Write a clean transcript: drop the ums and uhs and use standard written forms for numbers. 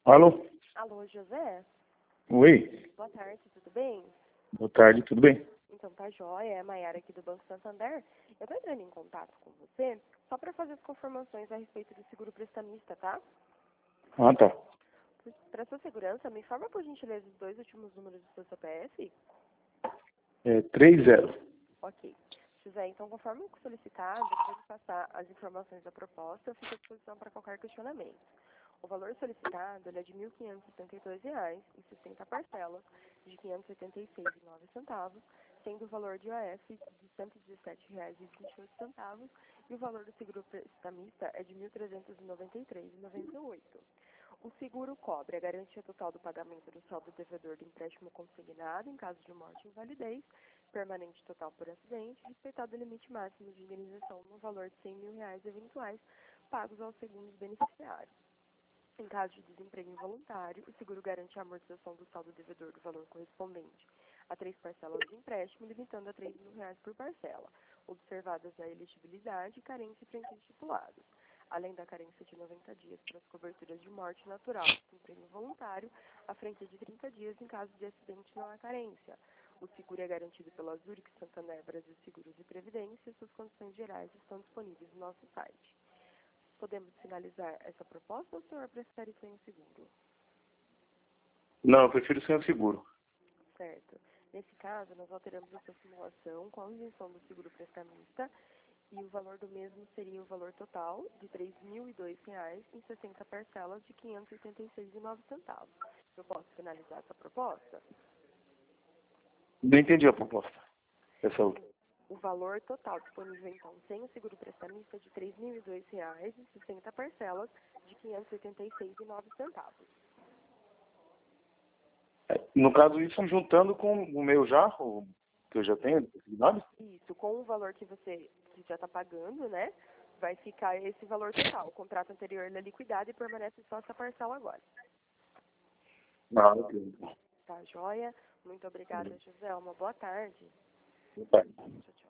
Alô? Alô, José? Oi? Boa tarde, tudo bem? Boa tarde, tudo bem? Então tá jóia, é a Mayara aqui do Banco Santander. Eu tô entrando em contato com você só para fazer as confirmações a respeito do seguro prestamista, tá? Ah, tá. Para sua segurança, me informa por gentileza os dois últimos números do seu CPF? É 30. Ok. José, então conforme solicitado, depois de passar as informações da proposta, eu fico à disposição para qualquer questionamento. O valor solicitado ele é de R$ 1.572 em 60 parcelas de R$ 586,09, sendo o valor de IOF de R$ 117,28 e o valor do seguro prestamista é de R$ 1.393,98. O seguro cobre a garantia total do pagamento do saldo devedor do empréstimo consignado em caso de morte ou invalidez, permanente total por acidente, respeitado o limite máximo de indenização no valor de R$ 100 mil eventuais pagos aos segundos beneficiários. Em caso de desemprego involuntário, o seguro garante a amortização do saldo devedor do valor correspondente a 3 parcelas de empréstimo, limitando a R$ 3 mil por parcela, observadas a elegibilidade, carência e frente estipulados. Além da carência de 90 dias para as coberturas de morte natural e desemprego involuntário, a frente de 30 dias em caso de acidente não há carência. O seguro é garantido pela Zurich Santander Brasil Seguros e Previdência e suas condições gerais estão disponíveis no nosso site. Podemos finalizar essa proposta ou o senhor prefere sem o seguro? Não, eu prefiro sem o seguro. Certo. Nesse caso, nós alteramos a sua simulação com a isenção do seguro prestamista e o valor do mesmo seria o valor total de R$ 3.002 em 60 parcelas de R$ 586,09. Eu posso finalizar essa proposta? Não entendi a proposta. Essa outra. O valor total disponível, então, sem o seguro prestamista é de R$ 3.002 em 60 parcelas de R$ 586,09. No caso, isso juntando com o meu já, o que eu já tenho, sabe? Isso, com o valor que você já está pagando, né? Vai ficar esse valor total. O contrato anterior ele é liquidado e permanece só essa parcela agora. Ah, ok. Tá, joia? Muito obrigada, José. Uma boa tarde. Tá. Tchau, tchau.